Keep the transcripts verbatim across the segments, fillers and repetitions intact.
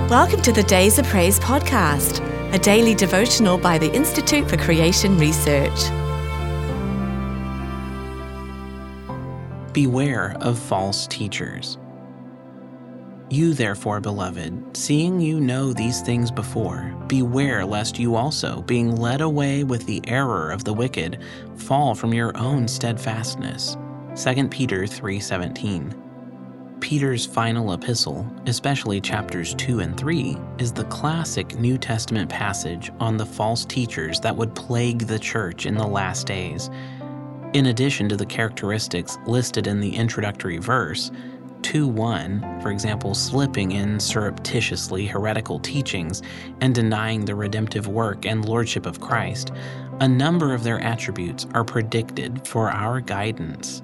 Welcome to the Days of Praise podcast, a daily devotional by the Institute for Creation Research. Beware of false teachers. You therefore, beloved, seeing you know these things before, beware lest you also, being led away with the error of the wicked, fall from your own steadfastness. Second Peter three seventeen. Peter's final epistle, especially chapters two and three, is the classic New Testament passage on the false teachers that would plague the church in the last days. In addition to the characteristics listed in the introductory verse, two one, for example, slipping in surreptitiously heretical teachings and denying the redemptive work and lordship of Christ, a number of their attributes are predicted for our guidance.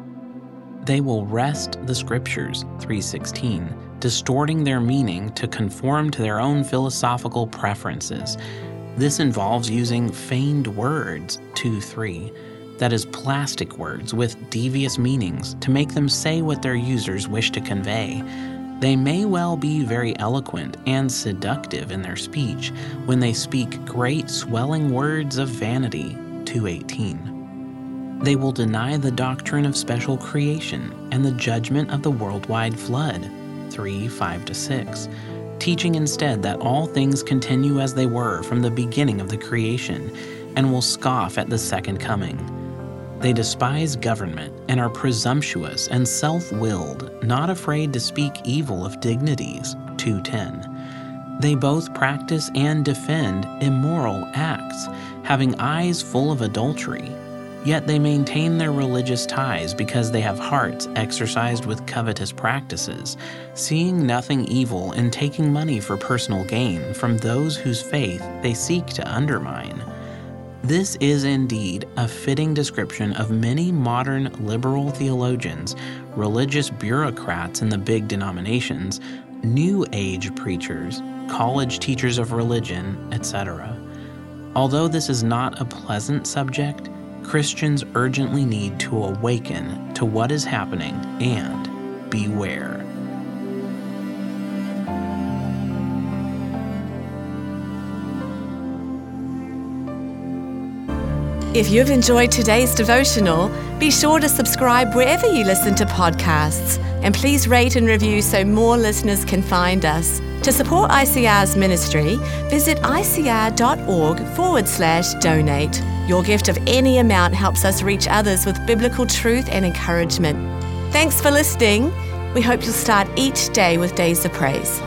They will wrest the scriptures, three sixteen, distorting their meaning to conform to their own philosophical preferences. This involves using feigned words, two three, that is, plastic words with devious meanings to make them say what their users wish to convey. They may well be very eloquent and seductive in their speech when they speak great swelling words of vanity, two eighteen. They will deny the doctrine of special creation and the judgment of the worldwide flood, three five to six, teaching instead that all things continue as they were from the beginning of the creation, and will scoff at the second coming. They despise government and are presumptuous and self-willed, not afraid to speak evil of dignities, two ten. They both practice and defend immoral acts, having eyes full of adultery. Yet they maintain their religious ties because they have hearts exercised with covetous practices, seeing nothing evil in taking money for personal gain from those whose faith they seek to undermine. This is indeed a fitting description of many modern liberal theologians, religious bureaucrats in the big denominations, New Age preachers, college teachers of religion, et cetera. Although this is not a pleasant subject, Christians urgently need to awaken to what is happening and beware. If you've enjoyed today's devotional, be sure to subscribe wherever you listen to podcasts, and please rate and review so more listeners can find us. To support I C R's ministry, visit icr.org forward slash donate. Your gift of any amount helps us reach others with biblical truth and encouragement. Thanks for listening. We hope you'll start each day with Days of Praise.